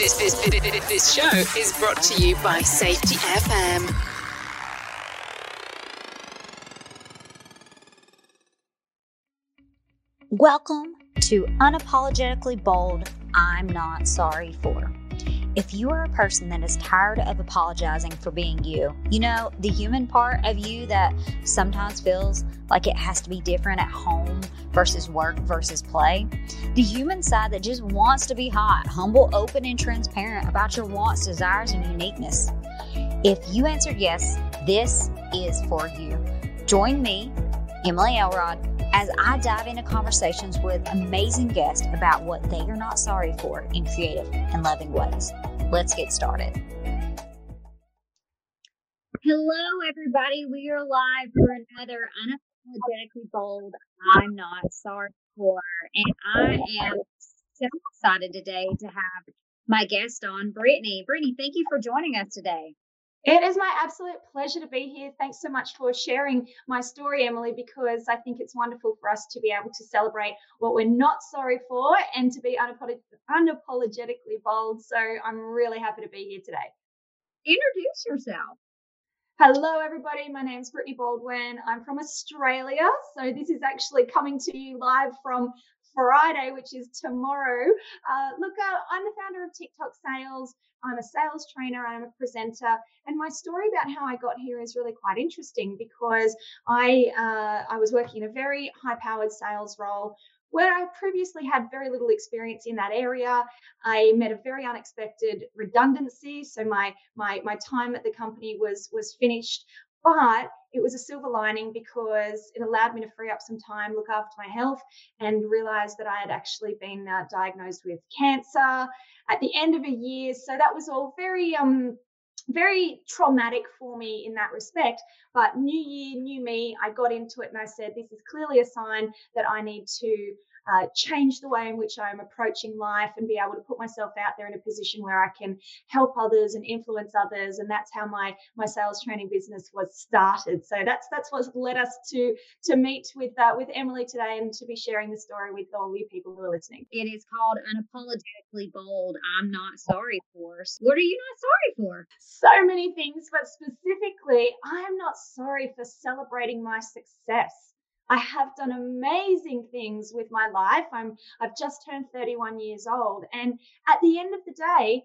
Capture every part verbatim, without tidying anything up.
This, this, this, this show is brought to you by Safety F M. Welcome to Unapologetically Bold, I'm Not Sorry For. If you are a person that is tired of apologizing for being you, you know, the human part of you that sometimes feels like it has to be different at home versus work versus play, the human side that just wants to be hot, humble, open, and transparent about your wants, desires, and uniqueness. If you answered yes, this is for you. Join me, Emily Elrod, as I dive into conversations with amazing guests about what they are not sorry for in creative and loving ways. Let's get started. Hello, everybody. We are live for another Unapologetically Bold, I'm Not Sorry For. And I am so excited today to have my guest on, Brittany. Brittany, thank you for joining us today. It is my absolute pleasure to be here. Thanks so much for sharing my story, Emily, because I think it's wonderful for us to be able to celebrate what we're not sorry for and to be unapolog- unapologetically bold. So I'm really happy to be here today. Introduce yourself. Hello, everybody. My name's Brittany Baldwin. I'm from Australia. So this is actually coming to you live from Friday, which is tomorrow. Uh, look, uh, I'm the founder of TikTok Sales. I'm a sales trainer. I'm a presenter. And my story about how I got here is really quite interesting because I uh, I was working in a very high-powered sales role where I previously had very little experience in that area. I met a very unexpected redundancy. So my my my time at the company was was finished. But it was a silver lining because it allowed me to free up some time, look after my health, and realize that I had actually been uh, diagnosed with cancer at the end of a year. So that was all very, um, very traumatic for me in that respect. But new year, new me, I got into it and I said, this is clearly a sign that I need to Uh, change the way in which I'm approaching life and be able to put myself out there in a position where I can help others and influence others. And that's how my my sales training business was started. So that's that's what led us to to meet with uh, with Emily today and to be sharing the story with all you people who are listening. It is called Unapologetically Bold, I'm Not Sorry For. What are you not sorry for? So many things, but specifically, I'm not sorry for celebrating my success. I have done amazing things with my life. I'm, I've just turned thirty-one years old. And at the end of the day,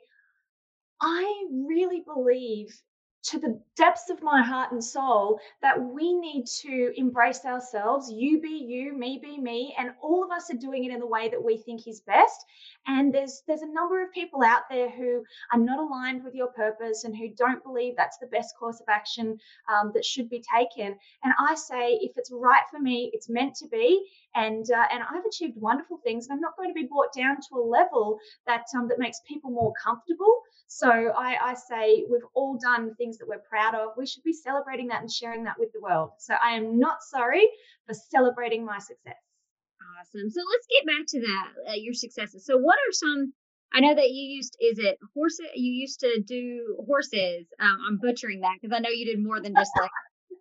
I really believe to the depths of my heart and soul that we need to embrace ourselves. You be you, me be me, and all of us are doing it in the way that we think is best. And there's there's a number of people out there who are not aligned with your purpose and who don't believe that's the best course of action um, that should be taken. And I say, if it's right for me, it's meant to be. And uh, and I've achieved wonderful things, and I'm not going to be brought down to a level that um, that makes people more comfortable. So I, I say we've all done things that we're proud of. We should be celebrating that and sharing that with the world. So I am not sorry for celebrating my success. Awesome. So let's get back to that, uh, your successes. So what are some, I know that you used, is it horses? You used to do horses. Um, I'm butchering that because I know you did more than just like,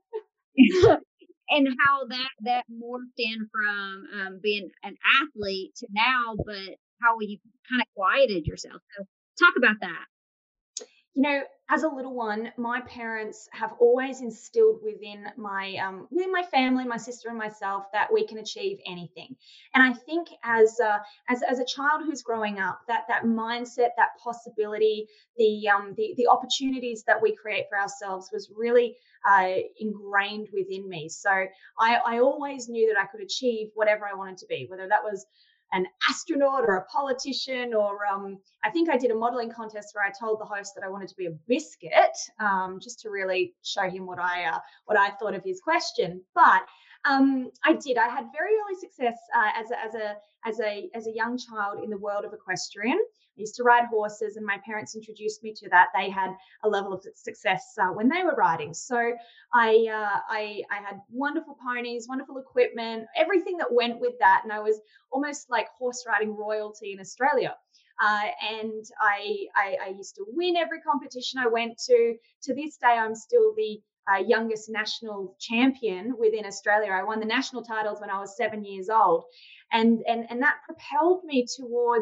and how that, that morphed in from um, being an athlete to now, but how you kind of quieted yourself. So talk about that. You know, as a little one, my parents have always instilled within my um, within my family, my sister and myself, that we can achieve anything. And I think as uh, as as a child who's growing up, that that mindset, that possibility, the um, the the opportunities that we create for ourselves was really uh, ingrained within me. So I, I always knew that I could achieve whatever I wanted to be, whether that was an astronaut or a politician, or um, I think I did a modeling contest where I told the host that I wanted to be a biscuit, um, just to really show him what I uh, what I thought of his question. But um, I did. I had very early success uh, as a, as a as a as a young child in the world of equestrian. I used to ride horses, and my parents introduced me to that. They had a level of success uh, when they were riding. So I, uh, I I had wonderful ponies, wonderful equipment, everything that went with that, and I was almost like horse riding royalty in Australia. Uh, and I, I I used to win every competition I went to. To this day, I'm still the uh, youngest national champion within Australia. I won the national titles when I was seven years old, and and and that propelled me towards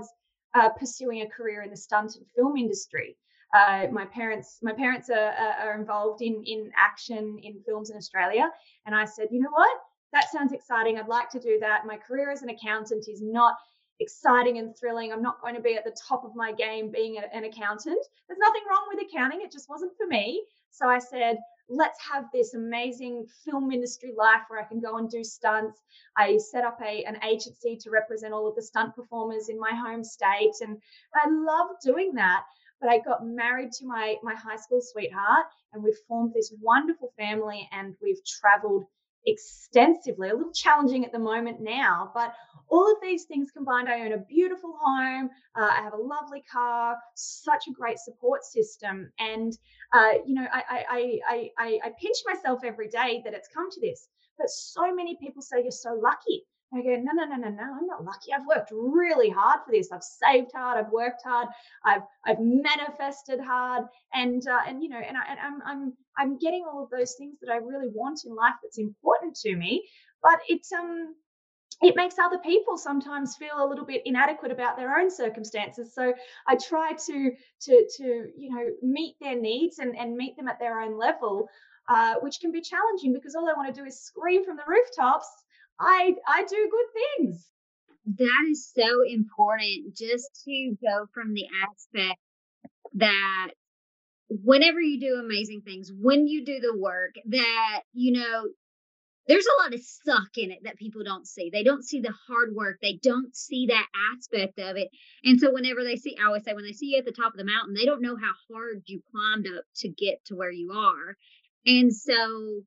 uh, pursuing a career in the stunt and film industry. Uh, my parents, my parents are, are involved in in action in films in Australia, and I said, you know what, that sounds exciting. I'd like to do that. My career as an accountant is not exciting and thrilling. I'm not going to be at the top of my game being a, an accountant. There's nothing wrong with accounting. It just wasn't for me. So I said, let's have this amazing film industry life where I can go and do stunts. I set up a, an agency to represent all of the stunt performers in my home state. And I love doing that. But I got married to my, my high school sweetheart, and we've formed this wonderful family, and we've traveled extensively, a little challenging at the moment now, but all of these things combined, I own a beautiful home, uh, I have a lovely car, such a great support system, and uh, you know, I, I, I, I, I pinch myself every day that it's come to this. But so many people say you're so lucky. I go, no, no, no, no, no, I'm not lucky. I've worked really hard for this. I've saved hard. I've worked hard. I've I've manifested hard, and uh, and you know, and, I, and I'm I'm I'm getting all of those things that I really want in life that's important to me. But it's um it makes other people sometimes feel a little bit inadequate about their own circumstances. So I try to to to you know meet their needs and and meet them at their own level, uh, which can be challenging because all I want to do is scream from the rooftops, I I do good things. That is so important, just to go from the aspect that whenever you do amazing things, when you do the work, that, you know, there's a lot of suck in it that people don't see. They don't see the hard work. They don't see that aspect of it. And so whenever they see, I always say, when they see you at the top of the mountain, they don't know how hard you climbed up to get to where you are. And so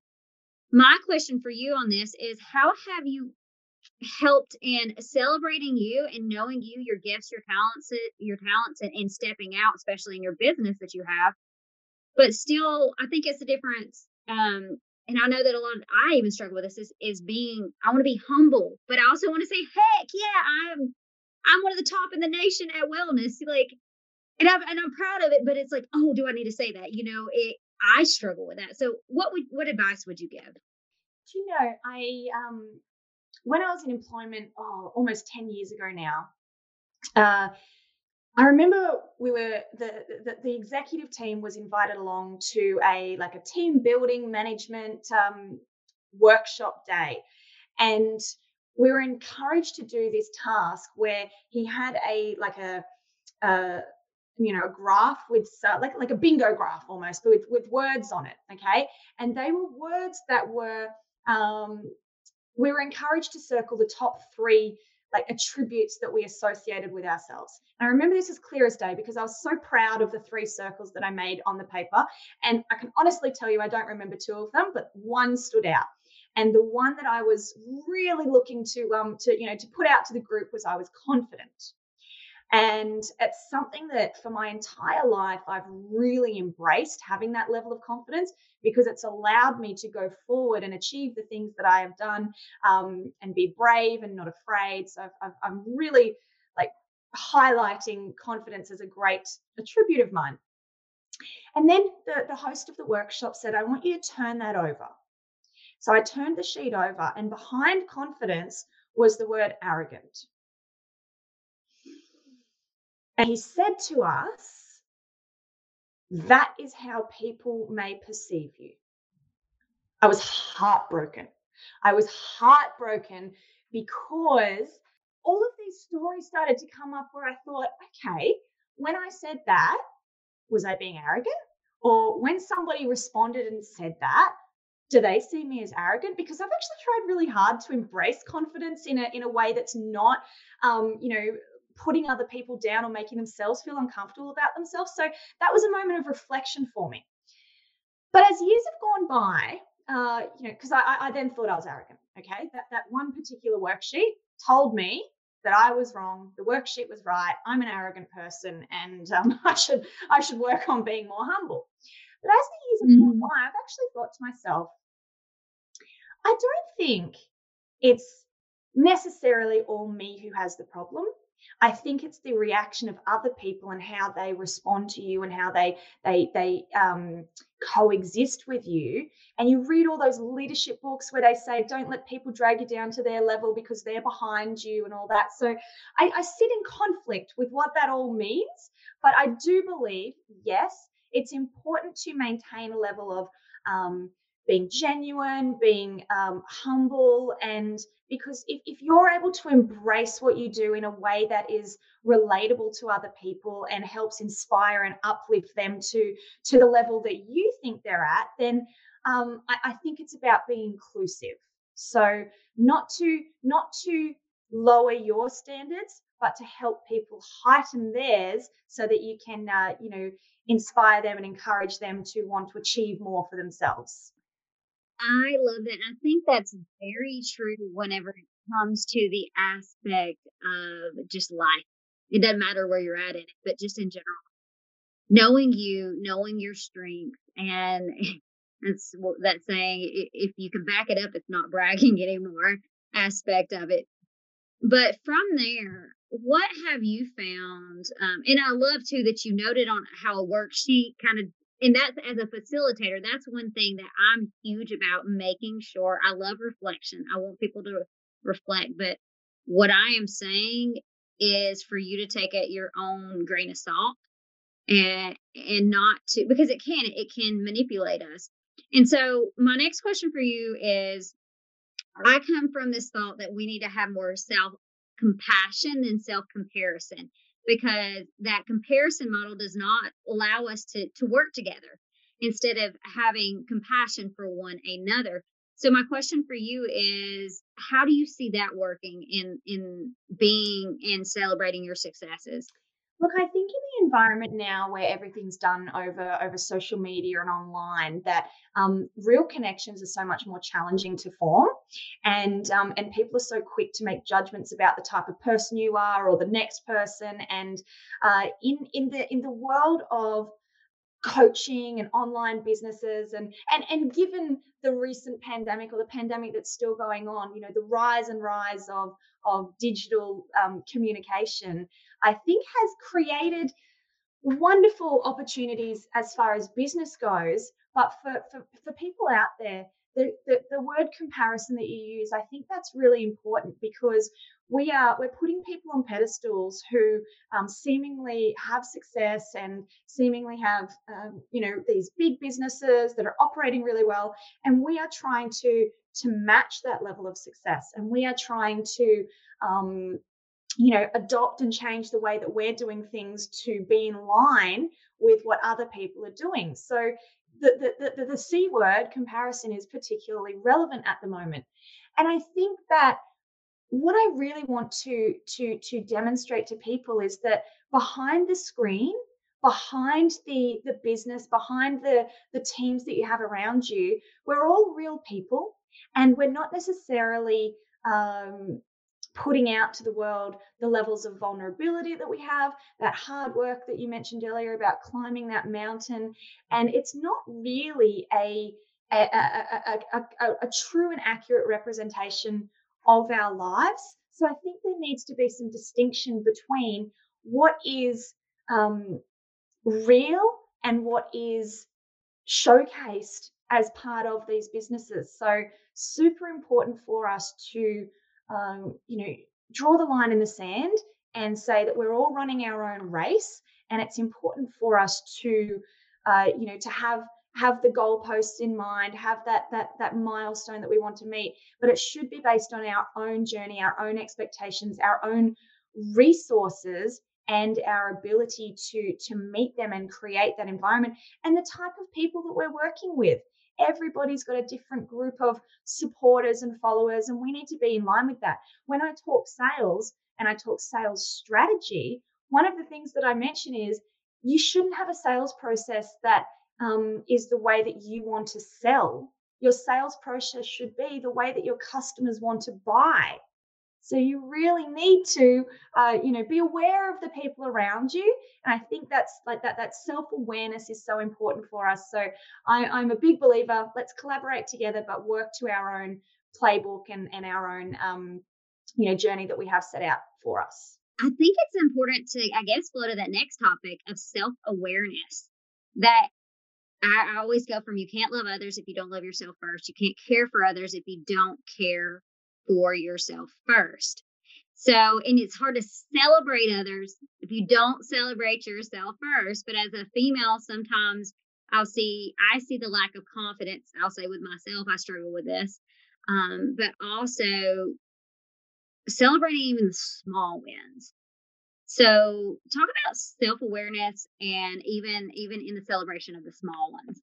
my question for you on this is, how have you helped in celebrating you and knowing you, your gifts, your talents, your talents, and, and stepping out, especially in your business that you have? But still, I think it's the difference. Um, and I know that a lot of, I even struggle with this, is, is being, I want to be humble, but I also want to say, heck yeah, I'm, I'm one of the top in the nation at wellness. Like, and I'm, and I'm proud of it, but it's like, oh, do I need to say that? You know, it, I struggle with that. So what would, what advice would you give? Do you know, I, um, when I was in employment, oh, almost ten years ago now, uh, I remember we were the, the the executive team was invited along to a like a team building management um, workshop day, and we were encouraged to do this task where he had a like a, a you know a graph with uh, like like a bingo graph almost, but with with words on it. Okay, and they were words that were um, we were encouraged to circle the top three like attributes that we associated with ourselves. And I remember this as clear as day because I was so proud of the three circles that I made on the paper. And I can honestly tell you, I don't remember two of them, but one stood out. And the one that I was really looking to, um, to you know, to put out to the group was I was confident. And it's something that for my entire life, I've really embraced having that level of confidence because it's allowed me to go forward and achieve the things that I have done, um, and be brave and not afraid. So I've, I've, I'm really like highlighting confidence as a great attribute of mine. And then the, the host of the workshop said, I want you to turn that over. So I turned the sheet over, and behind confidence was the word arrogant. And he said to us, that is how people may perceive you. I was heartbroken. I was heartbroken because all of these stories started to come up where I thought, okay, when I said that, was I being arrogant? Or when somebody responded and said that, do they see me as arrogant? Because I've actually tried really hard to embrace confidence in a in a way that's not, um, you know, putting other people down or making themselves feel uncomfortable about themselves. So that was a moment of reflection for me. But as years have gone by, uh, you know, because I, I then thought I was arrogant. Okay, that that one particular worksheet told me that I was wrong. The worksheet was right. I'm an arrogant person, and um, I should I should work on being more humble. But as the years have gone by, I've actually thought to myself, I don't think it's necessarily all me who has the problem. I think it's the reaction of other people and how they respond to you and how they they they um, coexist with you. And you read all those leadership books where they say, "Don't let people drag you down to their level because they're behind you," and all that. So I, I sit in conflict with what that all means. But I do believe, yes, it's important to maintain a level of um, being genuine, being um, humble, and because if, if you're able to embrace what you do in a way that is relatable to other people and helps inspire and uplift them to to the level that you think they're at, then um, I, I think it's about being inclusive. So not to not to lower your standards, but to help people heighten theirs so that you can uh, you know inspire them and encourage them to want to achieve more for themselves. I love that. I think that's very true whenever it comes to the aspect of just life. It doesn't matter where you're at in it, but just in general, knowing you, knowing your strengths, and that's what that saying. i- If you can back it up, it's not bragging anymore. Aspect of it. But from there, what have you found? Um, and I love too that you noted on how a worksheet kind of, and that's as a facilitator, that's one thing that I'm huge about making sure. I love reflection. I want people to reflect, but what I am saying is for you to take at your own grain of salt and and not to, because it can it can manipulate us. And so my next question for you is, I come from this thought that we need to have more self compassion than self comparison, because that comparison model does not allow us to, to work together instead of having compassion for one another. So my question for you is, how do you see that working in in being and celebrating your successes? Look, I think in the environment now where everything's done over over social media and online, that um, real connections are so much more challenging to form, and um, and people are so quick to make judgments about the type of person you are or the next person. And uh, in in the in the world of coaching and online businesses, and and and given the recent pandemic or the pandemic that's still going on, you know, the rise and rise of of digital um, communication, I think has created wonderful opportunities as far as business goes. But for, for, for people out there, the, the, the word comparison that you use, I think that's really important, because we are we're putting people on pedestals who um, seemingly have success and seemingly have um, you know these big businesses that are operating really well, and we are trying to to match that level of success, and we are trying to um, you know, adopt and change the way that we're doing things to be in line with what other people are doing. So the, the, the, the C word, comparison, is particularly relevant at the moment. And I think that what I really want to to to demonstrate to people is that behind the screen, behind the the business, behind the the teams that you have around you, we're all real people, and we're not necessarily um, putting out to the world the levels of vulnerability that we have, that hard work that you mentioned earlier about climbing that mountain. And it's not really a a, a, a, a, a true and accurate representation of our lives. So I think there needs to be some distinction between what is um, real and what is showcased as part of these businesses. So super important for us to, um, you know, draw the line in the sand and say that we're all running our own race, and it's important for us to, uh, you know, to have have the goalposts in mind, have that that that milestone that we want to meet, but it should be based on our own journey, our own expectations, our own resources, and our ability to to meet them and create that environment, and the type of people that we're working with. Everybody's got a different group of supporters and followers, and we need to be in line with that. When I talk sales and I talk sales strategy, one of the things that I mention is you shouldn't have a sales process that um, is the way that you want to sell. Your sales process should be the way that your customers want to buy. So you really need to, uh, you know, be aware of the people around you, and I think that's like that. That self awareness is so important for us. So I, I'm a big believer. Let's collaborate together, but work to our own playbook and and our own, um, you know, journey that we have set out for us. I think it's important to, I guess, flow to that next topic of self awareness. That I, I always go from, you can't love others if you don't love yourself first. You can't care for others if you don't care for yourself first. So, and it's hard to celebrate others if you don't celebrate yourself first. But as a female, sometimes I'll see, I see the lack of confidence. I'll say with myself, I struggle with this. Um, but also celebrating even the small wins. So talk about self-awareness and even even in the celebration of the small ones.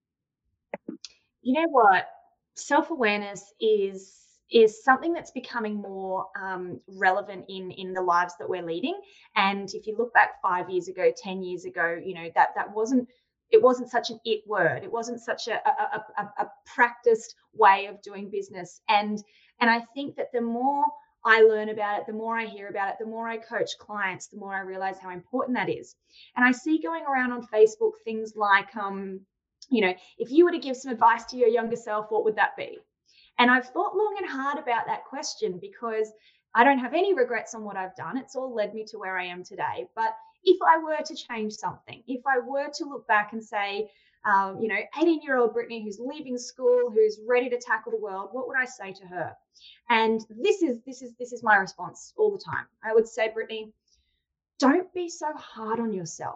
You know what? Self-awareness is is something that's becoming more um, relevant in in the lives that we're leading. And if you look back five years ago, ten years ago, you know that that wasn't it wasn't such an it word. It wasn't such a a, a, a practiced way of doing business. And and I think that the more I learn about it, the more I hear about it, the more I coach clients, the more I realize how important that is. And I see going around on Facebook things like um you know, if you were to give some advice to your younger self, what would that be? And I've thought long and hard about that question because I don't have any regrets on what I've done. It's all led me to where I am today. But if I were to change something, if I were to look back and say, um, you know, eighteen year old Brittany who's leaving school, who's ready to tackle the world, what would I say to her? And this is this is this is my response all the time. I would say, Brittany, don't be so hard on yourself.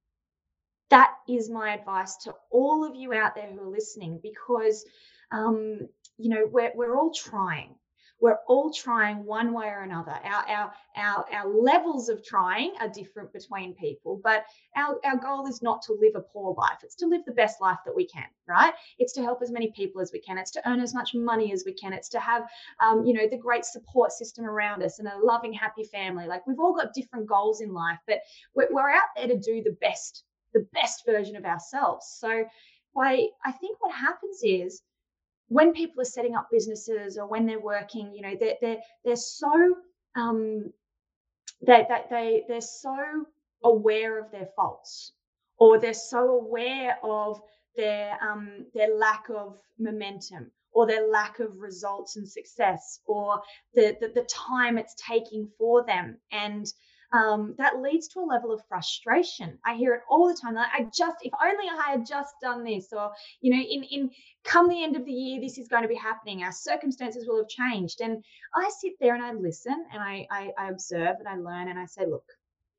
That is my advice to all of you out there who are listening, because um, you know we're we're all trying. We're all trying one way or another. Our our our our levels of trying are different between people, but our our goal is not to live a poor life. It's to live the best life that we can, right? It's to help as many people as we can. It's to earn as much money as we can. It's to have um, you know the great support system around us and a loving, happy family. Like, we've all got different goals in life, but we're, we're out there to do the best the best version of ourselves. So why I think what happens is when people are setting up businesses or when they're working, you know, they're they're they're so um they they, they they're so aware of their faults, or they're so aware of their um their lack of momentum, or their lack of results and success, or the the, the time it's taking for them. And um, that leads to a level of frustration. I hear it all the time. Like, I just, if only I had just done this, or, you know, in, in come the end of the year, this is going to be happening. Our circumstances will have changed. And I sit there and I listen and I, I, I observe and I learn and I say, look,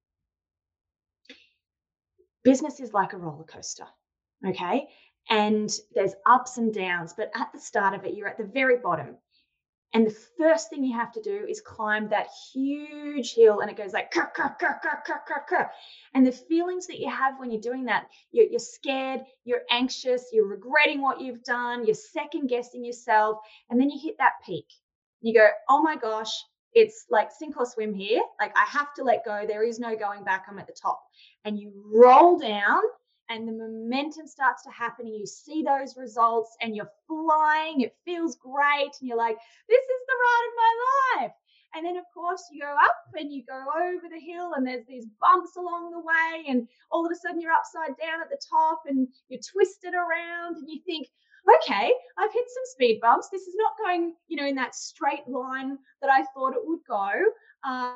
business is like a roller coaster. Okay. And there's ups and downs, but at the start of it, you're at the very bottom. And the first thing you have to do is climb that huge hill, and it goes like, kah, kah, kah, kah, kah, kah, kah. And the feelings that you have when you're doing that, you're, you're scared, you're anxious, you're regretting what you've done, you're second guessing yourself. And then you hit that peak. You go, oh my gosh, it's like sink or swim here. Like, I have to let go. There is no going back. I'm at the top. And you roll down, and the momentum starts to happen, and you see those results and you're flying. It feels great. And you're like, this is the ride of my life. And then, of course, you go up and you go over the hill, and there's these bumps along the way. And all of a sudden you're upside down at the top and you're twisted around, and you think, okay, I've hit some speed bumps. This is not going, you know, in that straight line that I thought it would go. Uh,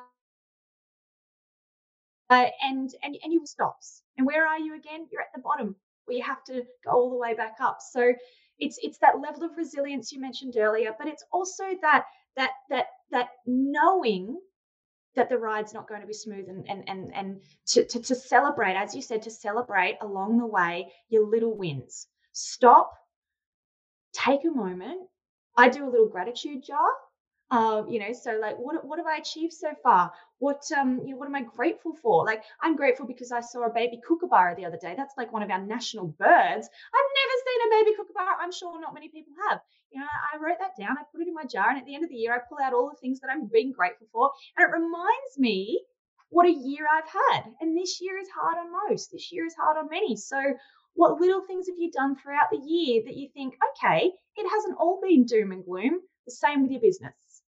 uh, and, and, and you stops. And where are you again? You're at the bottom, where you have to go all the way back up. So it's it's that level of resilience you mentioned earlier, but it's also that that that that knowing that the ride's not going to be smooth, and and and and to, to to celebrate, as you said, to celebrate along the way your little wins. Stop, take a moment. I do a little gratitude jar. Uh, you know, so like, what what have I achieved so far? What um, you know, what am I grateful for? Like, I'm grateful because I saw a baby kookaburra the other day. That's like one of our national birds. I've never seen a baby kookaburra. I'm sure not many people have. You know, I wrote that down. I put it in my jar, and at the end of the year, I pull out all the things that I'm being grateful for, and it reminds me what a year I've had. And this year is hard on most. This year is hard on many. So, what little things have you done throughout the year that you think, okay, it hasn't all been doom and gloom? The same with your business.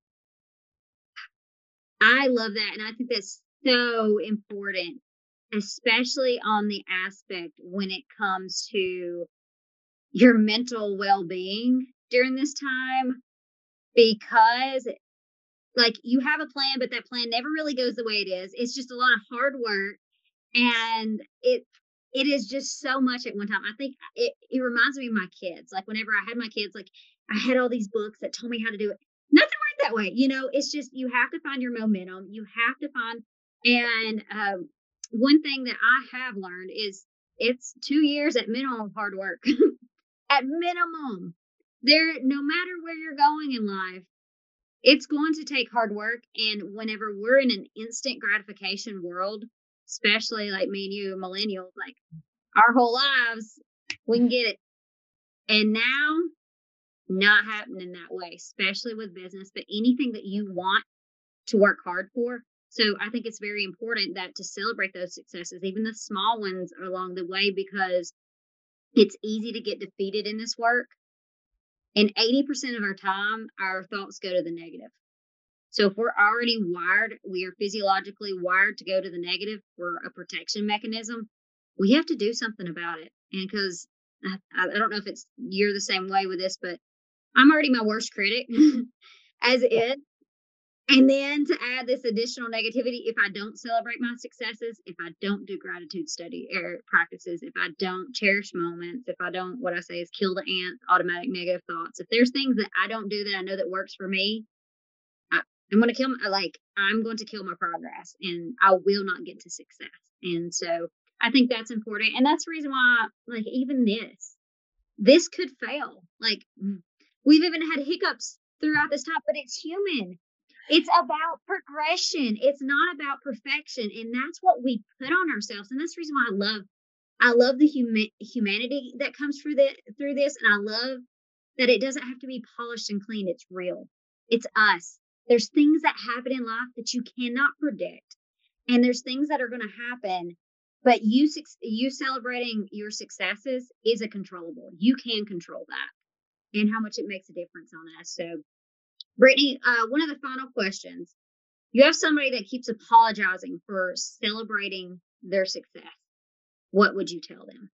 I love that. And I think that's so important, especially on the aspect when it comes to your mental well being during this time, because like you have a plan, but that plan never really goes the way it is. It's just a lot of hard work. And it it is just so much at one time. I think it, it reminds me of my kids. Like whenever I had my kids, like I had all these books that told me how to do it. Nothing worked that way. You know, it's just, you have to find your momentum. You have to find, and um, one thing that I have learned is it's two years at minimum of hard work. At minimum. There, no matter where you're going in life, it's going to take hard work. And whenever we're in an instant gratification world, especially like me and you millennials, like our whole lives, we can get it. And now, not happening that way, especially with business, but anything that you want to work hard for. So I think it's very important that to celebrate those successes, even the small ones along the way, because it's easy to get defeated in this work. And eighty percent of our time, our thoughts go to the negative. So if we're already wired, we are physiologically wired to go to the negative for a protection mechanism, we have to do something about it. And because I, I don't know if it's you're the same way with this, but I'm already my worst critic as it. And then to add this additional negativity, if I don't celebrate my successes, if I don't do gratitude study or practices, if I don't cherish moments, if I don't, what I say is kill the ants, automatic negative thoughts. If there's things that I don't do that I know that works for me, I, I'm going to kill my, like, I'm going to kill my progress and I will not get to success. And so I think that's important. And that's the reason why, like, even this, this could fail. Like, we've even had hiccups throughout this time, but it's human. It's about progression. It's not about perfection. And that's what we put on ourselves. And that's the reason why I love, I love the huma- humanity that comes through, the, through this. And I love that it doesn't have to be polished and clean. It's real. It's us. There's things that happen in life that you cannot predict. And there's things that are going to happen. But you, you celebrating your successes is a controllable. You can control that and how much it makes a difference on us. So, Brittany, uh, one of the final questions. You have somebody that keeps apologizing for celebrating their success. What would you tell them?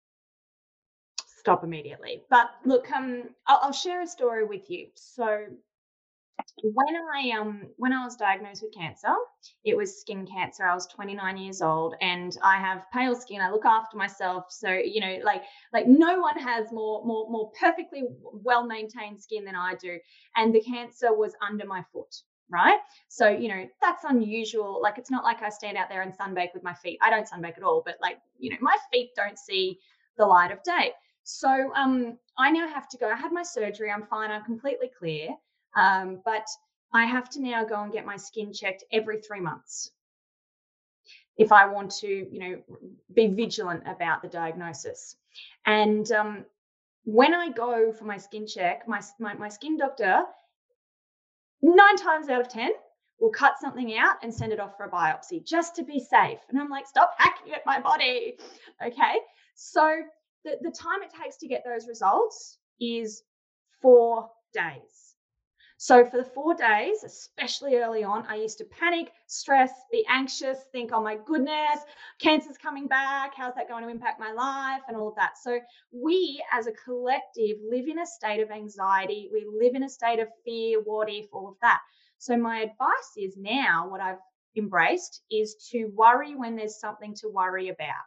Stop immediately. But look, um, I'll, I'll share a story with you. So when I um when I was diagnosed with cancer, it was skin cancer. I was twenty-nine years old and I have pale skin. I look after myself. So, you know, like like no one has more more more perfectly well-maintained skin than I do. And the cancer was under my foot, right? So, you know, that's unusual. Like, it's not like I stand out there and sunbake with my feet. I don't sunbake at all, but like, you know, my feet don't see the light of day. So um I now have to go. I had my surgery. I'm fine. I'm completely clear. Um, but I have to now go and get my skin checked every three months if I want to, you know, be vigilant about the diagnosis. And um, when I go for my skin check, my, my my skin doctor, nine times out of ten, will cut something out and send it off for a biopsy just to be safe. And I'm like, stop hacking at my body. Okay. So the, the time it takes to get those results is four days. So for the four days, especially early on, I used to panic, stress, be anxious, think, oh my goodness, cancer's coming back. How's that going to impact my life and all of that? So we as a collective live in a state of anxiety. We live in a state of fear, what if, all of that. So my advice is now what I've embraced is to worry when there's something to worry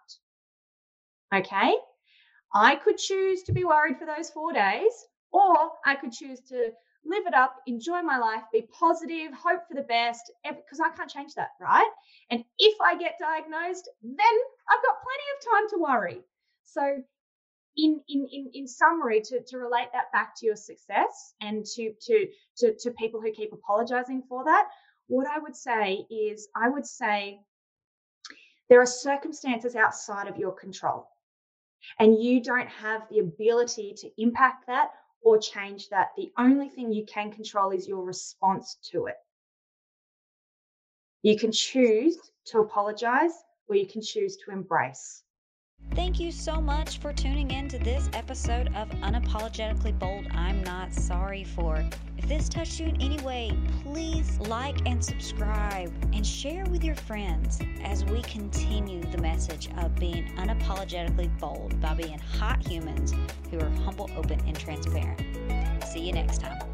about. Okay? I could choose to be worried for those four days, or I could choose to live it up, enjoy my life, be positive, hope for the best, because I can't change that, right? And if I get diagnosed, then I've got plenty of time to worry. So in in in, in summary, to, to relate that back to your success and to, to, to, to people who keep apologizing for that, what I would say is I would say there are circumstances outside of your control, and you don't have the ability to impact that or change that. The only thing you can control is your response to it. You can choose to apologize or you can choose to embrace. Thank you so much for tuning in to this episode of Unapologetically Bold, I'm Not Sorry For. If this touched you in any way, please like and subscribe and share with your friends as we continue the message of being unapologetically bold by being hot humans who are humble, open, and transparent. See you next time.